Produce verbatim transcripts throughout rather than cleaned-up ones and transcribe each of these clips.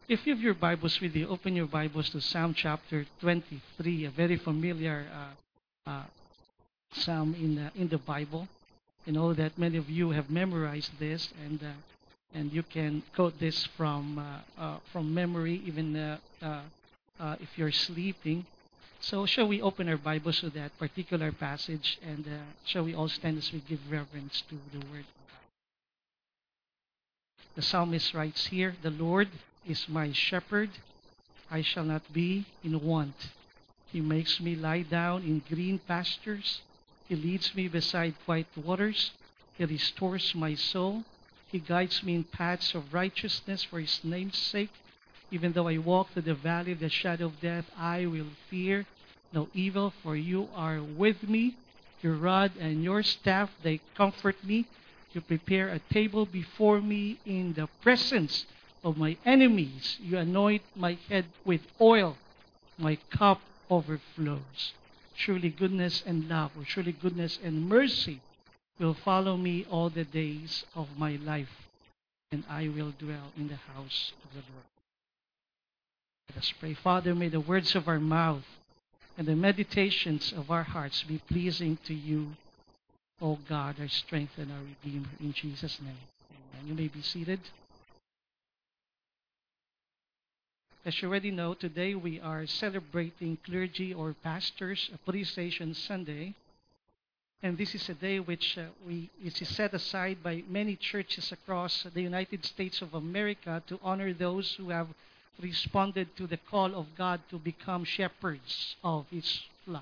If you have your Bibles with you, open your Bibles to Psalm chapter twenty-three, a very familiar uh, uh, psalm in the, in the Bible. I know that many of you have memorized this, and uh, and you can quote this from uh, uh, from memory, even uh, uh, uh, if you're sleeping. So, shall we open our Bibles to that particular passage, and uh, shall we all stand as we give reverence to the Word? The psalmist writes here, "The Lord is my shepherd; I shall not be in want. He makes me lie down in green pastures. He leads me beside quiet waters. He restores my soul. He guides me in paths of righteousness for His name's sake. Even though I walk through the valley of the shadow of death, I will fear no evil, for You are with me. Your rod and Your staff, they comfort me. You prepare a table before me in the presence of my enemies. You anoint my head with oil. My cup overflows. Surely goodness and love, or surely goodness and mercy will follow me all the days of my life, and I will dwell in the house of the Lord." Let us pray. Father, may the words of our mouth and the meditations of our hearts be pleasing to You, O God, our strength and our Redeemer. In Jesus' name, amen. You may be seated. As you already know, today we are celebrating Clergy or Pastors Appreciation Sunday. And this is a day which uh, we, which is set aside by many churches across the United States of America to honor those who have responded to the call of God to become shepherds of His flock.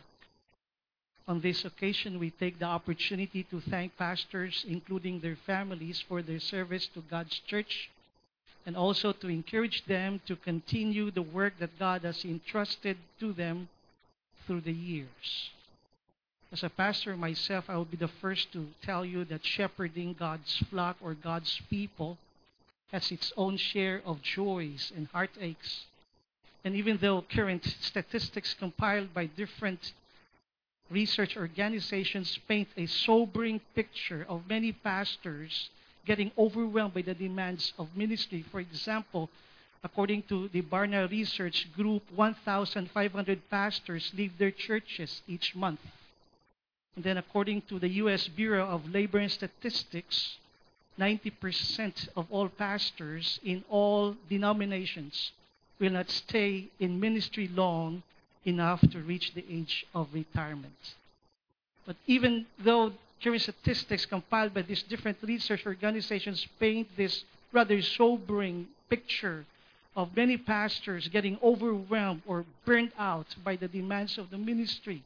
On this occasion, we take the opportunity to thank pastors, including their families, for their service to God's church, and also to encourage them to continue the work that God has entrusted to them through the years. As a pastor myself, I will be the first to tell you that shepherding God's flock or God's people has its own share of joys and heartaches. And even though current statistics compiled by different research organizations paint a sobering picture of many pastors getting overwhelmed by the demands of ministry. For example, according to the Barna Research Group, one thousand five hundred pastors leave their churches each month. And then according to the U S Bureau of Labor and Statistics, ninety percent of all pastors in all denominations will not stay in ministry long enough to reach the age of retirement. But even though current statistics compiled by these different research organizations paint this rather sobering picture of many pastors getting overwhelmed or burnt out by the demands of the ministry,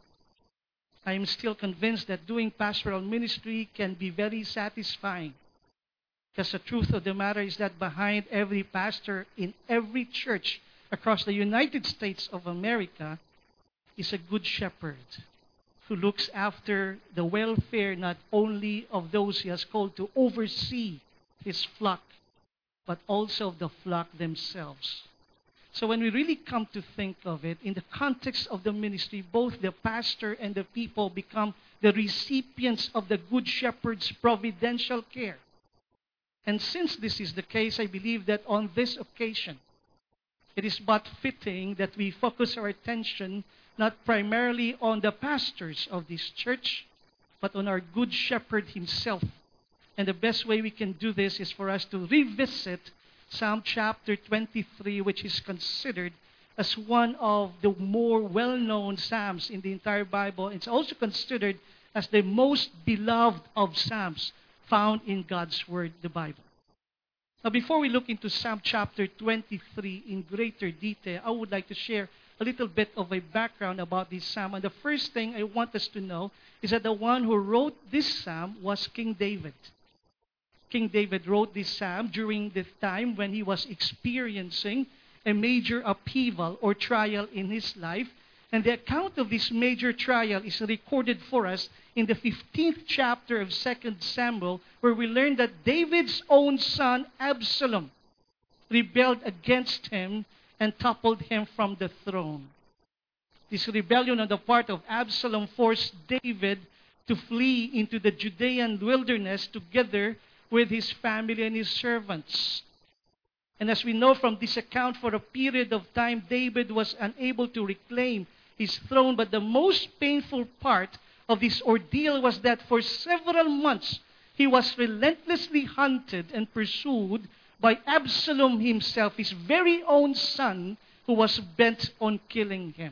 I am still convinced that doing pastoral ministry can be very satisfying. Because the truth of the matter is that behind every pastor in every church across the United States of America is a good shepherd who looks after the welfare not only of those He has called to oversee His flock, but also of the flock themselves. So when we really come to think of it, in the context of the ministry, both the pastor and the people become the recipients of the good shepherd's providential care. And since this is the case, I believe that on this occasion, it is but fitting that we focus our attention not primarily on the pastors of this church, but on our good shepherd Himself. And the best way we can do this is for us to revisit Psalm chapter twenty-three, which is considered as one of the more well-known psalms in the entire Bible. It's also considered as the most beloved of psalms found in God's Word, the Bible. Now, before we look into Psalm chapter twenty-three in greater detail, I would like to share a little bit of a background about this psalm. And the first thing I want us to know is that the one who wrote this psalm was King David. King David wrote this psalm during the time when he was experiencing a major upheaval or trial in his life. And the account of this major trial is recorded for us in the fifteenth chapter of Second Samuel, where we learn that David's own son, Absalom, rebelled against him and toppled him from the throne. This rebellion on the part of Absalom forced David to flee into the Judean wilderness together with his family and his servants. And as we know from this account, for a period of time, David was unable to reclaim his throne. But the most painful part of this ordeal was that for several months, he was relentlessly hunted and pursued by Absalom himself, his very own son, who was bent on killing him.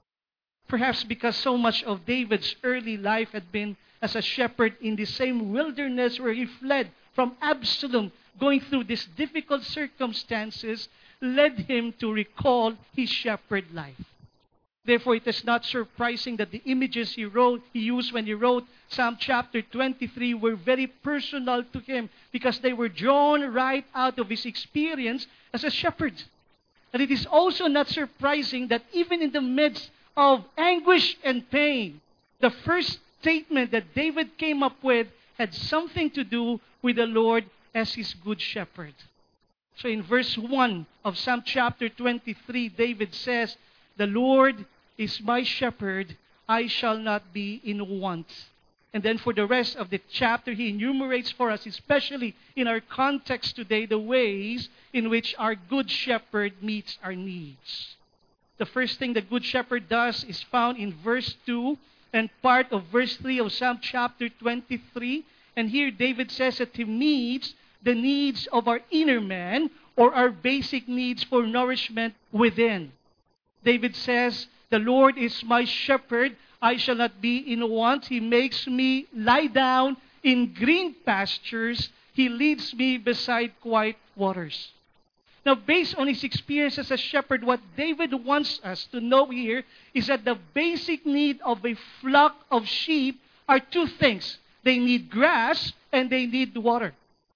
Perhaps because so much of David's early life had been as a shepherd in the same wilderness where he fled from Absalom, going through these difficult circumstances, led him to recall his shepherd life. Therefore, it is not surprising that the images he wrote, he used when he wrote Psalm chapter twenty-three were very personal to him because they were drawn right out of his experience as a shepherd. And it is also not surprising that even in the midst of anguish and pain, the first statement that David came up with had something to do with the Lord as his good shepherd. So in verse one of Psalm chapter twenty-three, David says, "The Lord is my shepherd, I shall not be in want." And then for the rest of the chapter, he enumerates for us, especially in our context today, the ways in which our good shepherd meets our needs. The first thing the good shepherd does is found in verse two and part of verse three of Psalm chapter twenty-three. And here David says that he meets the needs of our inner man, or our basic needs for nourishment within. David says, "The Lord is my shepherd, I shall not be in want. He makes me lie down in green pastures. He leads me beside quiet waters." Now, based on his experience as a shepherd, what David wants us to know here is that the basic need of a flock of sheep are two things. They need grass and they need water.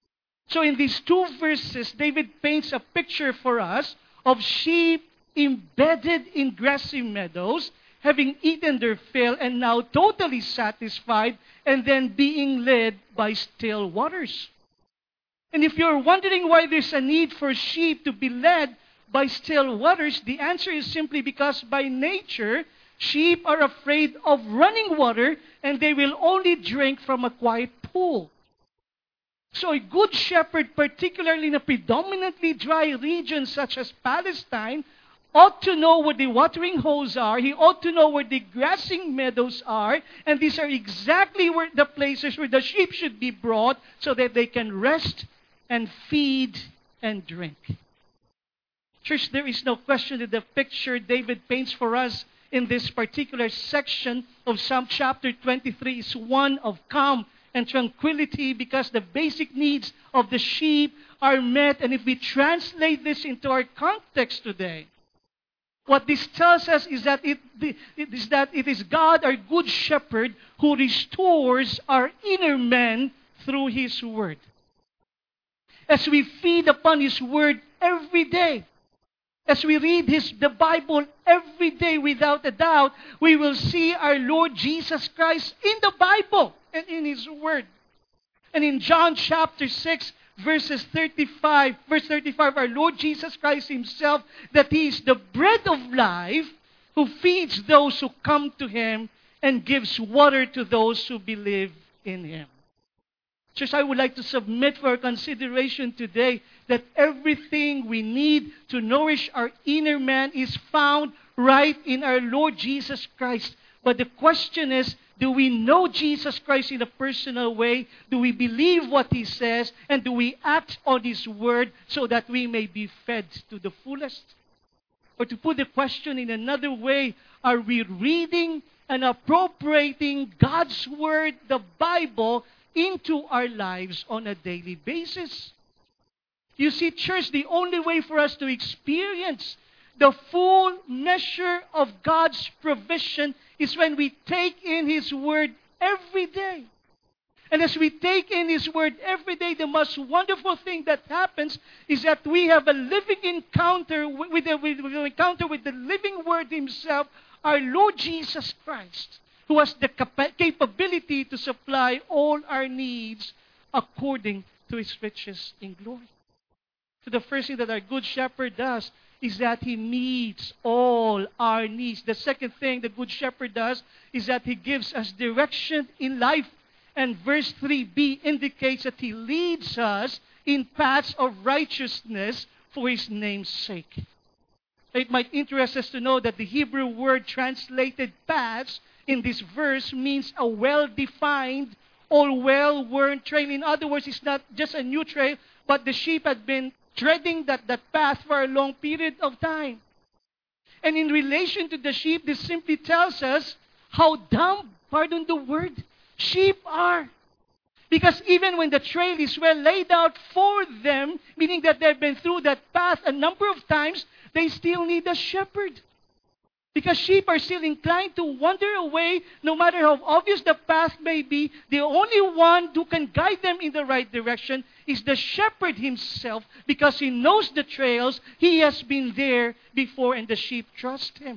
So in these two verses, David paints a picture for us of sheep embedded in grassy meadows, having eaten their fill and now totally satisfied, and then being led by still waters. And if you're wondering why there's a need for sheep to be led by still waters, the answer is simply because by nature, sheep are afraid of running water and they will only drink from a quiet pool. So a good shepherd, particularly in a predominantly dry region such as Palestine, ought to know where the watering holes are. He ought to know where the grassing meadows are. And these are exactly where the places where the sheep should be brought so that they can rest and feed and drink. Church, there is no question that the picture David paints for us in this particular section of Psalm chapter twenty-three is one of calm and tranquility because the basic needs of the sheep are met. And if we translate this into our context today, what this tells us is that it, it is that it is God, our good shepherd, who restores our inner man through His Word. As we feed upon His Word every day, as we read His the Bible every day without a doubt, we will see our Lord Jesus Christ in the Bible and in His Word. And in John chapter six, verses thirty-five, verse thirty-five, our Lord Jesus Christ Himself, that He is the bread of life, who feeds those who come to Him and gives water to those who believe in Him. Church, I would like to submit for consideration today that everything we need to nourish our inner man is found right in our Lord Jesus Christ. But the question is, do we know Jesus Christ in a personal way? Do we believe what He says? And do we act on His Word so that we may be fed to the fullest? Or to put the question in another way, are we reading and appropriating God's Word, the Bible, into our lives on a daily basis? You see, church, the only way for us to experience the full measure of God's provision is when we take in His Word every day. And as we take in His Word every day, the most wonderful thing that happens is that we have a living encounter with the, with the encounter with the living Word Himself, our Lord Jesus Christ, who has the capa- capability to supply all our needs according to His riches in glory. So the first thing that our Good Shepherd does is that He meets all our needs. The second thing the Good Shepherd does is that He gives us direction in life. And verse three b indicates that He leads us in paths of righteousness for His name's sake. It might interest us to know that the Hebrew word translated paths in this verse means a well-defined or well-worn trail. In other words, it's not just a new trail, but the sheep had been treading that, that path for a long period of time. And in relation to the sheep, this simply tells us how dumb, pardon the word, sheep are. Because even when the trail is well laid out for them, meaning that they've been through that path a number of times, they still need a shepherd. Because sheep are still inclined to wander away, no matter how obvious the path may be. The only one who can guide them in the right direction is the shepherd himself, because he knows the trails. He has been there before, and the sheep trust him.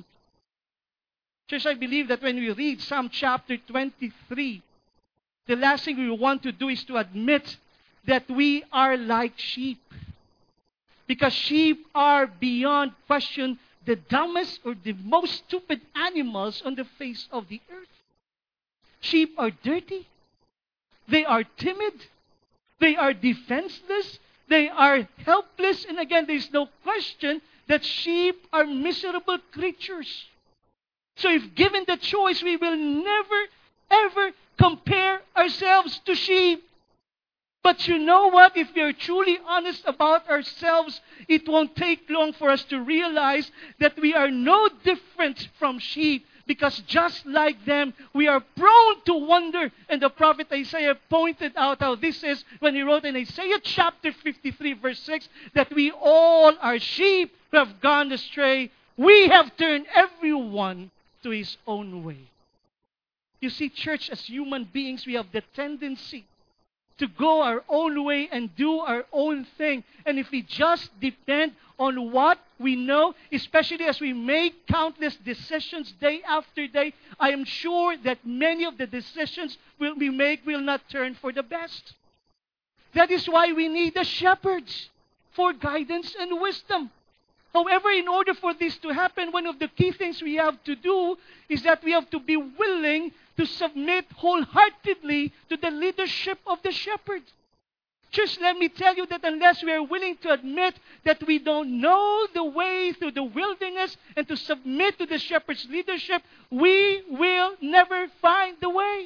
Church, I believe that when we read Psalm chapter twenty-three, the last thing we want to do is to admit that we are like sheep. Because sheep are beyond question the dumbest or the most stupid animals on the face of the earth. Sheep are dirty. They are timid. They are defenseless. They are helpless. And again, there is no question that sheep are miserable creatures. So if given the choice, we will never, ever compare ourselves to sheep. But you know what? If we are truly honest about ourselves, it won't take long for us to realize that we are no different from sheep. Because just like them, we are prone to wander. And the prophet Isaiah pointed out how this is when he wrote in Isaiah chapter fifty-three verse six, that we all are sheep who have gone astray. We have turned everyone to his own way. You see, church, as human beings, we have the tendency to go our own way and do our own thing. And if we just depend on what we know, especially as we make countless decisions day after day, I am sure that many of the decisions will we make will not turn for the best. That is why we need the shepherds for guidance and wisdom. However, in order for this to happen, one of the key things we have to do is that we have to be willing to submit wholeheartedly to the leadership of the shepherd. Just let me tell you that unless we are willing to admit that we don't know the way through the wilderness and to submit to the shepherd's leadership, we will never find the way.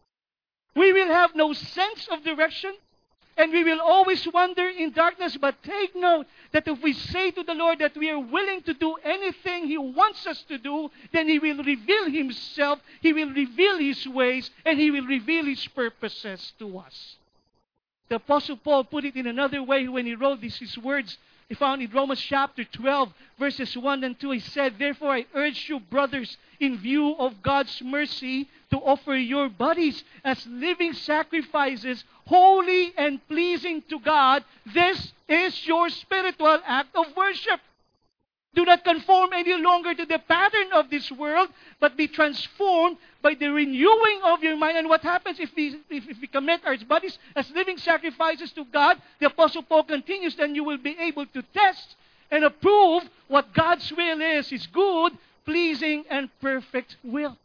We will have no sense of direction, and we will always wander in darkness. But take note that if we say to the Lord that we are willing to do anything He wants us to do, then He will reveal Himself, He will reveal His ways, and He will reveal His purposes to us. The Apostle Paul put it in another way when he wrote these his words. He found in Romans chapter twelve, verses one and two. He said, "Therefore I urge you, brothers, in view of God's mercy, to offer your bodies as living sacrifices, holy and pleasing to God. This is your spiritual act of worship. Do not conform any longer to the pattern of this world, but be transformed by the renewing of your mind." And what happens if we, if, if we commit our bodies as living sacrifices to God? The Apostle Paul continues, "Then you will be able to test and approve what God's will is, His good, pleasing, and perfect will."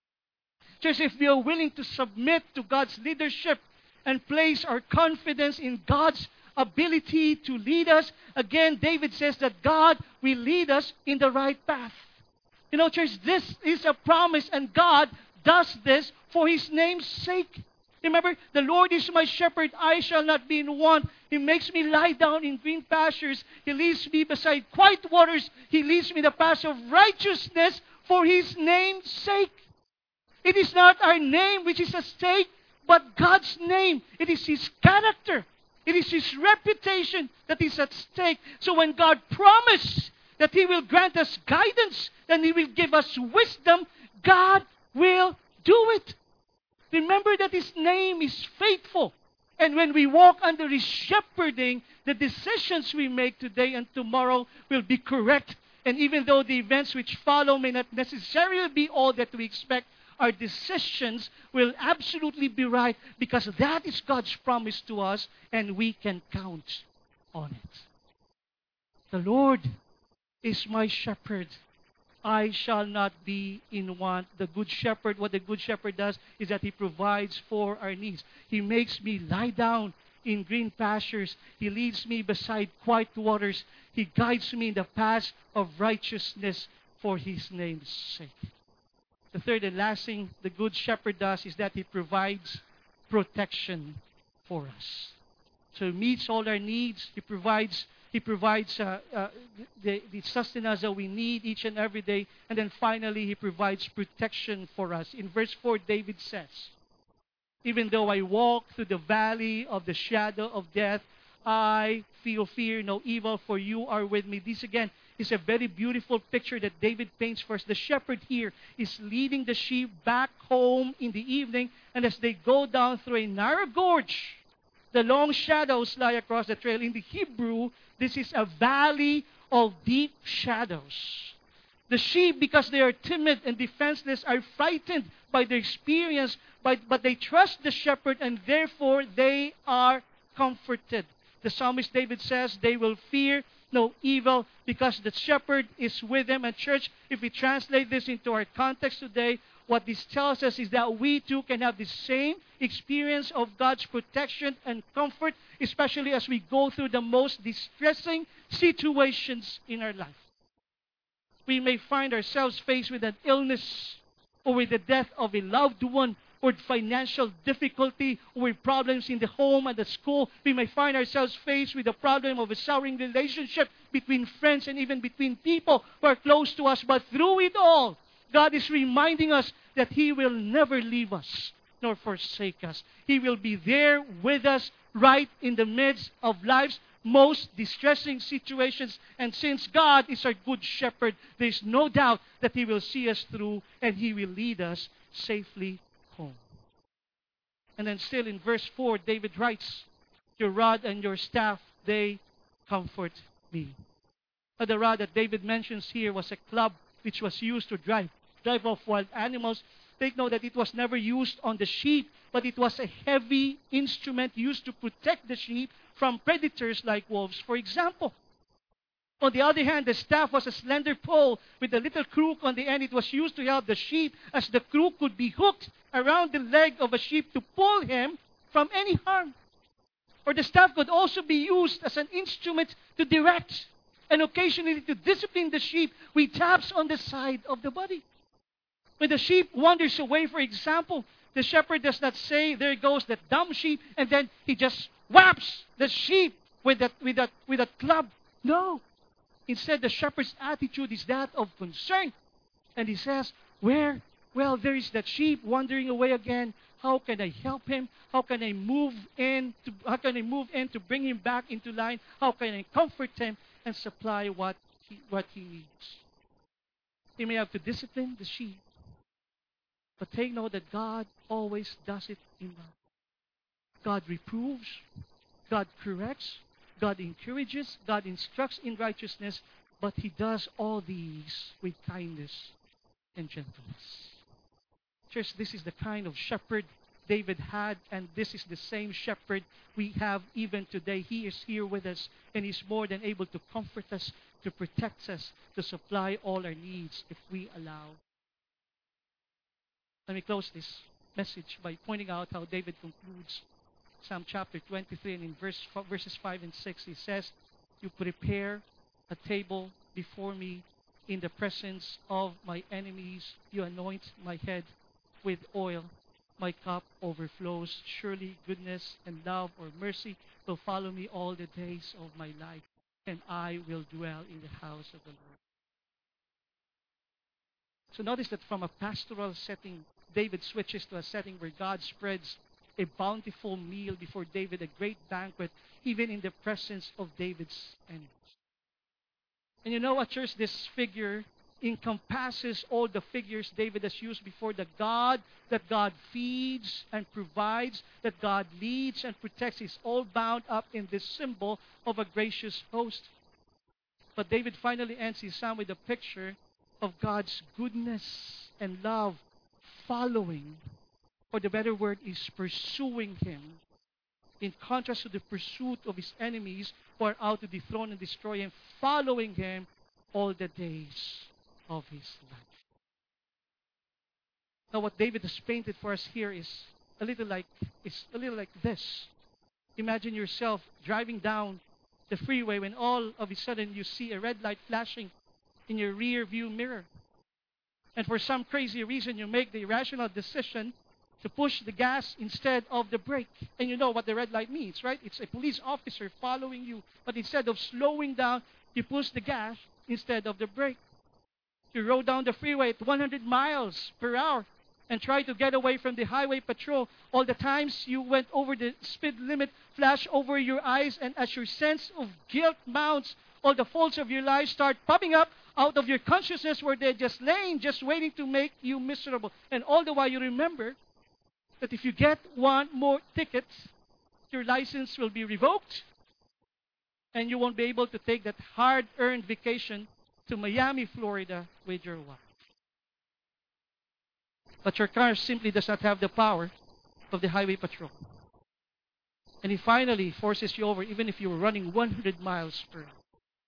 Just if we are willing to submit to God's leadership and place our confidence in God's ability to lead us, again, David says that God will lead us in the right path. You know, church, this is a promise, and God does this for His name's sake. Remember, the Lord is my shepherd, I shall not be in want. He makes me lie down in green pastures. He leads me beside quiet waters. He leads me in the path of righteousness for His name's sake. It is not our name which is at stake, but God's name. It is His character. It is His reputation that is at stake. So when God promised that He will grant us guidance, then He will give us wisdom, God will do it. Remember that His name is faithful. And when we walk under His shepherding, the decisions we make today and tomorrow will be correct. And even though the events which follow may not necessarily be all that we expect, our decisions will absolutely be right, because that is God's promise to us, and we can count on it. The Lord is my shepherd. I shall not be in want. The good shepherd, what the good shepherd does is that He provides for our needs. He makes me lie down in green pastures. He leads me beside quiet waters. He guides me in the paths of righteousness for His name's sake. The third and last thing the Good Shepherd does is that He provides protection for us. So He meets all our needs. He provides He provides uh, uh, the, the sustenance that we need each and every day. And then finally, He provides protection for us. In verse four, David says, even though I walk through the valley of the shadow of death, I feel fear no evil, for you are with me. This again is a very beautiful picture that David paints for us. The shepherd here is leading the sheep back home in the evening, and as they go down through a narrow gorge, the long shadows lie across the trail. In the Hebrew, this is a valley of deep shadows. The sheep, because they are timid and defenseless, are frightened by their experience, but, but they trust the shepherd, and therefore they are comforted. The psalmist David says they will fear no evil because the shepherd is with them. And church, if we translate this into our context today, what this tells us is that we too can have the same experience of God's protection and comfort, especially as we go through the most distressing situations in our life. We may find ourselves faced with an illness or with the death of a loved one or financial difficulty or with problems in the home and the school. We may find ourselves faced with the problem of a souring relationship between friends and even between people who are close to us. But through it all, God is reminding us that He will never leave us nor forsake us. He will be there with us right in the midst of life's most distressing situations. And since God is our good shepherd, there is no doubt that He will see us through and He will lead us safely home. And then still in verse four, David writes, your rod and your staff, they comfort me. Now, the rod that David mentions here was a club which was used to drive, drive off wild animals. Take note that it was never used on the sheep, but it was a heavy instrument used to protect the sheep from predators like wolves, for example. On the other hand, the staff was a slender pole with a little crook on the end. It was used to help the sheep, as the crook could be hooked around the leg of a sheep to pull him from any harm. Or the staff could also be used as an instrument to direct and occasionally to discipline the sheep with taps on the side of the body. When the sheep wanders away, for example, the shepherd does not say, there goes that dumb sheep, and then he just whaps the sheep with that, with that, with that club. No. Instead, the shepherd's attitude is that of concern. And he says, where? Well, there is that sheep wandering away again. How can I help him? How can I move in to, how can I move in to bring him back into line? How can I comfort him and supply what he, what he needs? He may have to discipline the sheep. But take note that God always does it in love. God reproves, God corrects, God encourages, God instructs in righteousness, but He does all these with kindness and gentleness. Church, this is the kind of shepherd David had, and this is the same shepherd we have even today. He is here with us, and He's more than able to comfort us, to protect us, to supply all our needs if we allow. Let me close this message by pointing out how David concludes Psalm chapter twenty-three, and in verse, verses five and six, he says, you prepare a table before me in the presence of my enemies. You anoint my head with oil. My cup overflows. Surely goodness and love or mercy will follow me all the days of my life, and I will dwell in the house of the Lord. So notice that from a pastoral setting, David switches to a setting where God spreads a bountiful meal before David, a great banquet, even in the presence of David's enemies. And you know what, church? This figure encompasses all the figures David has used before. The God that God feeds and provides, that God leads and protects, is all bound up in this symbol of a gracious host. But David finally ends his psalm with a picture of God's goodness and love following, or the better word is pursuing him, in contrast to the pursuit of his enemies who are out to dethrone and destroy him, following him all the days of his life. Now, what David has painted for us here is a little like is a little like this. Imagine yourself driving down the freeway when all of a sudden you see a red light flashing in your rear view mirror. And for some crazy reason, you make the irrational decision to push the gas instead of the brake. And you know what the red light means, right? It's a police officer following you. But instead of slowing down, you push the gas instead of the brake. You rode down the freeway at one hundred miles per hour and tried to get away from the highway patrol. All the times you went over the speed limit flash over your eyes, and as your sense of guilt mounts, all the faults of your life start popping up out of your consciousness where they're just laying, just waiting to make you miserable. And all the while you remember that if you get one more ticket, your license will be revoked and you won't be able to take that hard-earned vacation to Miami, Florida with your wife. But your car simply does not have the power of the highway patrol. And he finally forces you over, even if you were running one hundred miles per hour.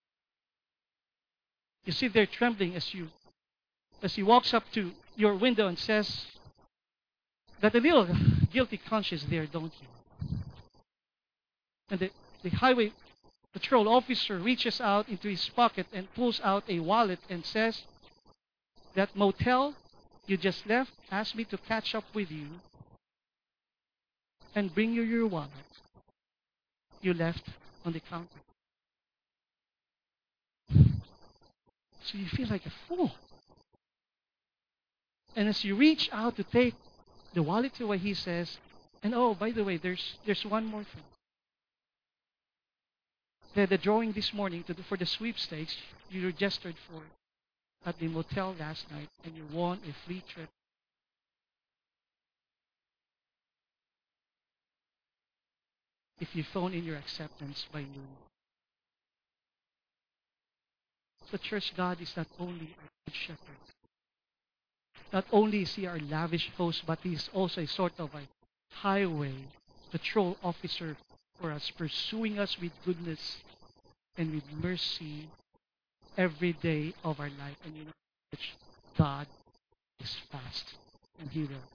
You sit there trembling as you, as he walks up to your window and says, "Got a little guilty conscience there, don't you?" And the, the highway patrol officer reaches out into his pocket and pulls out a wallet and says, "That motel you just left asked me to catch up with you and bring you your wallet you left on the counter." So you feel like a fool. And as you reach out to take the wallet away, he says, "And oh, by the way, there's there's one more thing. The, the drawing this morning to the, for the sweepstakes you registered for at the motel last night, and you won a free trip. If you phone in your acceptance by noon." So church, God is not only our good shepherd. Not only is he our lavish host, but he is also a sort of a highway patrol officer for us, pursuing us with goodness and with mercy every day of our life. And you know, church, God is fast, and he will.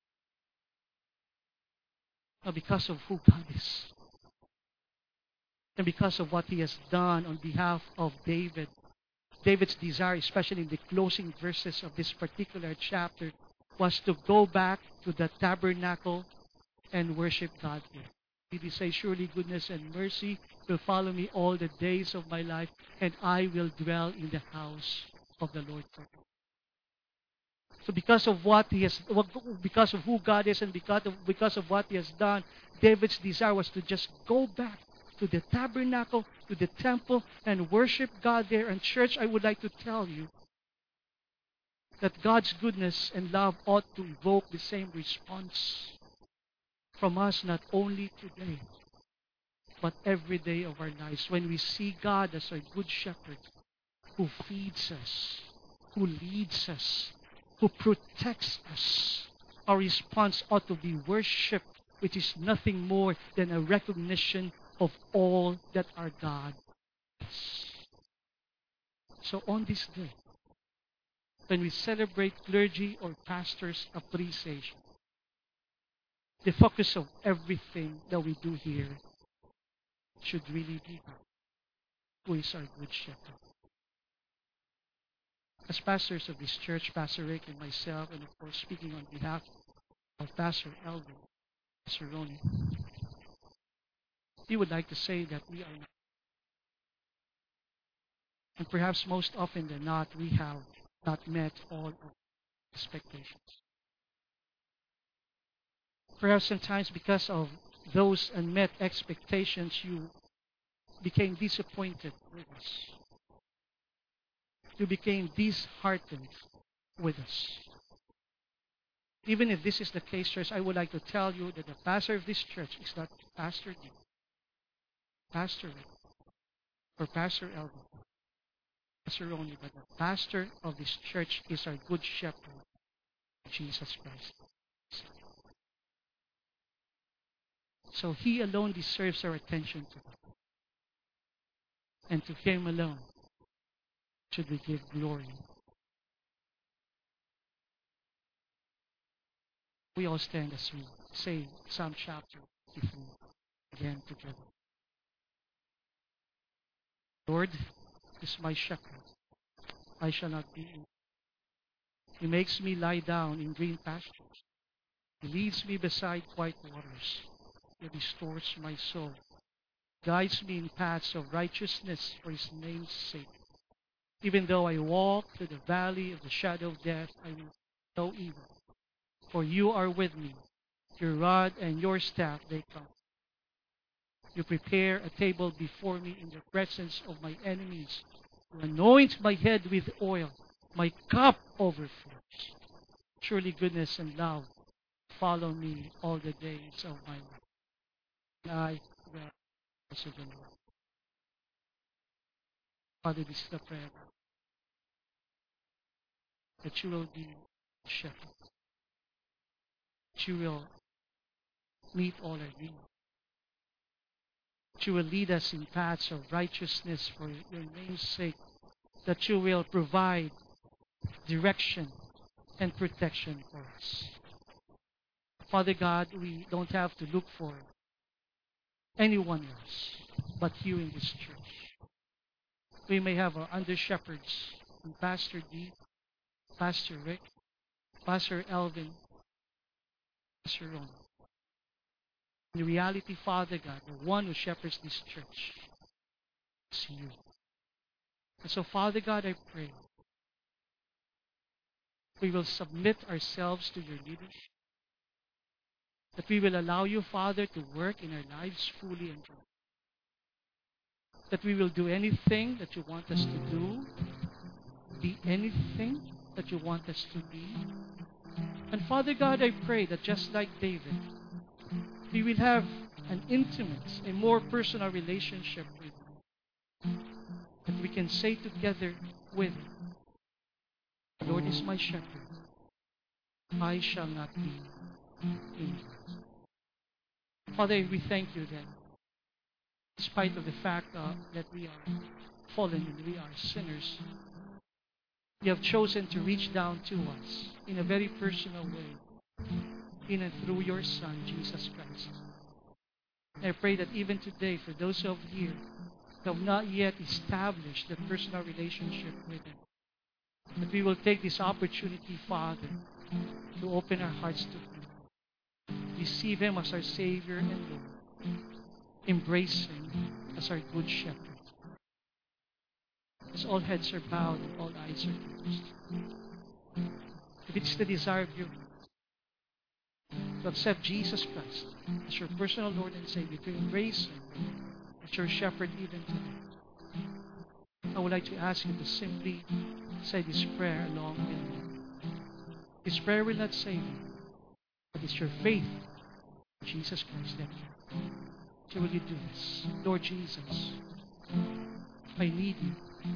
Now, because of who God is, and because of what he has done on behalf of David, David's desire, especially in the closing verses of this particular chapter, was to go back to the tabernacle and worship God here. He did say, "Surely goodness and mercy will follow me all the days of my life, and I will dwell in the house of the Lord forever." So because of what he has, because of who God is, and because of, because of what he has done, David's desire was to just go back to the tabernacle, to the temple, and worship God there. And church, I would like to tell you that God's goodness and love ought to evoke the same response from us, not only today, but every day of our lives. When we see God as our good shepherd, who feeds us, who leads us, who protects us, our response ought to be worship, which is nothing more than a recognition of all that our God is. So on this day, when we celebrate clergy or pastors' appreciation, the focus of everything that we do here should really be God, who is our good shepherd. As pastors of this church, Pastor Rick and myself, and of course speaking on behalf of Pastor Elvin, Pastor Ronnie, we would like to say that we are not. And perhaps most often than not, we have not met all of our expectations. Perhaps sometimes because of those unmet expectations, you became disappointed with us. You became disheartened with us. Even if this is the case, church, I would like to tell you that the pastor of this church is not Pastor D, Pastor Rick, or Pastor Elvin, Pastor Ronnie, but the pastor of this church is our good shepherd, Jesus Christ. So he alone deserves our attention today. And to him alone should we give glory. We all stand as we say Psalm chapter fifty-three. again together. Lord is my shepherd. I shall not be in. He makes me lie down in green pastures. He leads me beside quiet waters. He restores my soul. Guides me in paths of righteousness for his name's sake. Even though I walk through the valley of the shadow of death, I will fear no evil. For you are with me. Your rod and your staff, they come. You prepare a table before me in the presence of my enemies. You anoint my head with oil. My cup overflows. Surely goodness and love follow me all the days of my life. And I will also the Lord. Father, this is the prayer that you will be shepherd. That you will meet all our needs. That you will lead us in paths of righteousness for your name's sake. That you will provide direction and protection for us. Father God, we don't have to look for anyone else but you in this church. We may have our under shepherds, Pastor D, Pastor Rick, Pastor Elvin, Pastor Ron. In reality, Father God, the one who shepherds this church is you. And so, Father God, I pray we will submit ourselves to your leadership. That we will allow you, Father, to work in our lives fully and truly. That we will do anything that you want us to do, be anything that you want us to be. And Father God, I pray that just like David, we will have an intimate, a more personal relationship with you. That we can say together with you, the Lord is my shepherd. I shall not be in want. Father, we thank you that in spite of the fact uh, that we are fallen and we are sinners, you have chosen to reach down to us in a very personal way, in and through your Son, Jesus Christ. And I pray that even today, for those of you who have not yet established that personal relationship with Him, that we will take this opportunity, Father, to open our hearts to Him, receive Him as our Savior and Lord, embrace Him as our good shepherd. As all heads are bowed and all eyes are closed, if it's the desire of your heart to accept Jesus Christ as your personal Lord and Savior, to embrace Him as your shepherd even today, I would like to ask you to simply say this prayer along with me. This prayer will not save you, but it's your faith in Jesus Christ that can. So will you do this? Lord Jesus, I need you.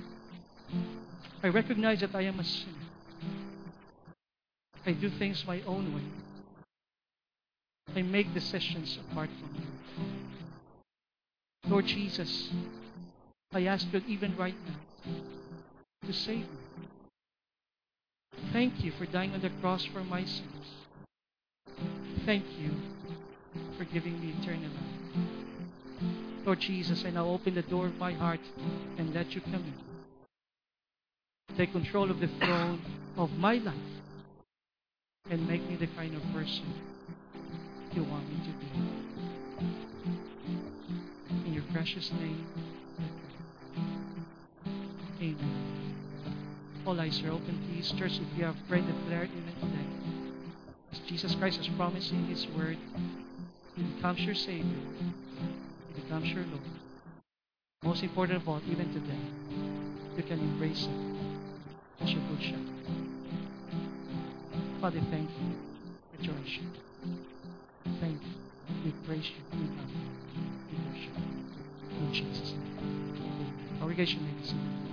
I recognize that I am a sinner. I do things my own way. I make decisions apart from you. Lord Jesus, I ask you even right now to save me. Thank you for dying on the cross for my sins. Thank you for giving me eternal life. Lord Jesus, I now open the door of my heart and let you come in. Take control of the throne of my life and make me the kind of person you want me to be. In your precious name, amen. All eyes are open, please. Church, if you have prayed the prayer even today, as Jesus Christ has promised in His Word, He becomes your Savior. He becomes your Lord. Most important of all, even today, you can embrace Him as your good shepherd. Father, thank you that you are a shepherd. Thank you. We praise you. We love you. We worship you. In Jesus' name. Congregation, may be seated.